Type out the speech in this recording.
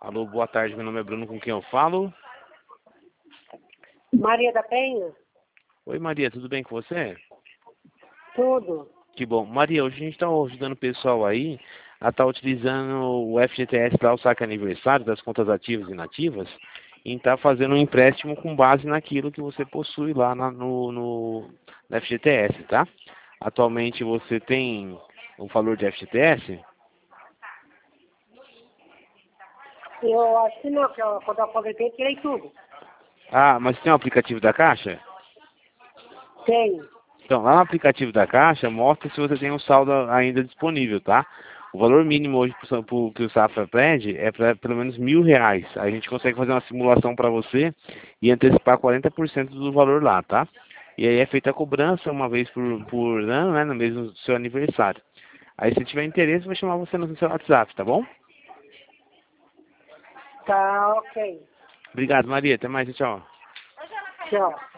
Alô, boa tarde, meu nome é Bruno, com quem eu falo? Maria da Penha? Oi Maria, tudo bem com você? Tudo. Que bom. Maria, hoje a gente está ajudando o pessoal aí a estar utilizando o FGTS para o saque aniversário das contas ativas e inativas e estar fazendo um empréstimo com base naquilo que você possui lá no FGTS, tá? Atualmente você tem o valor de FGTS? Eu acho que não, porque quando eu aposentei, tirei tudo. Ah, mas tem um aplicativo da Caixa? Tenho. Então, lá no aplicativo da Caixa, mostra se você tem um saldo ainda disponível, tá? O valor mínimo hoje pro que o Safra pede é para pelo menos R$ 1.000. A gente consegue fazer uma simulação para você e antecipar 40% do valor lá, tá? E aí é feita a cobrança uma vez por ano, né? No mesmo do seu aniversário. Aí se tiver interesse, eu vou chamar você no seu WhatsApp, tá bom? Tá, ok. Obrigado, Maria. Até mais, tchau. Tchau.